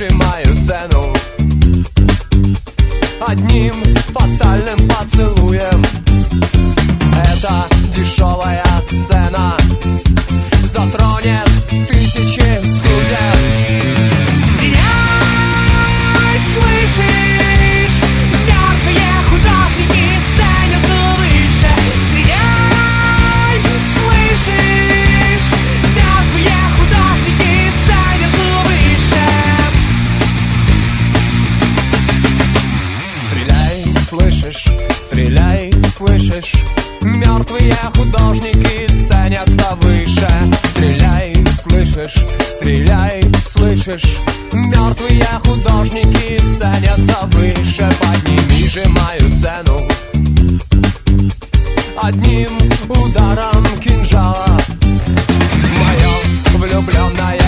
снижимают цену одним фатальным поцелуем. Эта дешевая сцена затронет тысячи судеб. Стреляй, слышишь? Мертвые художники ценятся выше. Стреляй, слышишь? Мертвые художники ценятся выше. Стреляй, слышишь? Стреляй, слышишь? Мертвые художники ценятся выше. Стреляй, слышишь? Стреляй, слышишь? Мертвые художники ценятся выше. Подними же мою цену одним ударом кинжала. Мое влюбленное